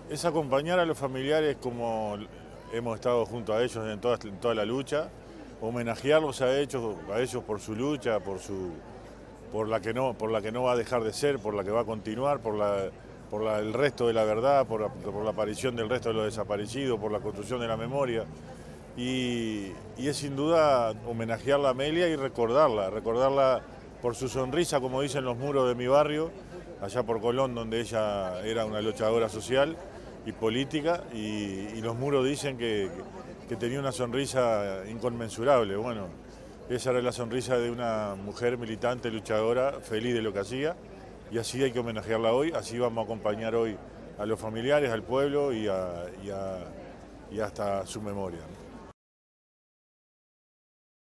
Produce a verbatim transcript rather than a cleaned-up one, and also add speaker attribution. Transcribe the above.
Speaker 1: es acompañar a los familiares como hemos estado junto a ellos en toda, en toda la lucha, homenajearlos a ellos, a ellos por su lucha, por, su, por, la que no, por la que no va a dejar de ser, por la que va a continuar, por, la, por la, el resto de la verdad, por la, por la aparición del resto de los desaparecidos, por la construcción de la memoria. Y, y es sin duda homenajearla a Amelia y recordarla, recordarla por su sonrisa, como dicen los muros de mi barrio, allá por Colón, donde ella era una luchadora social y política, y, y los muros dicen que, que tenía una sonrisa inconmensurable. Bueno, esa era la sonrisa de una mujer militante, luchadora, feliz de lo que hacía, y así hay que homenajearla hoy, así vamos a acompañar hoy a los familiares, al pueblo y, a, y, a, y hasta su memoria.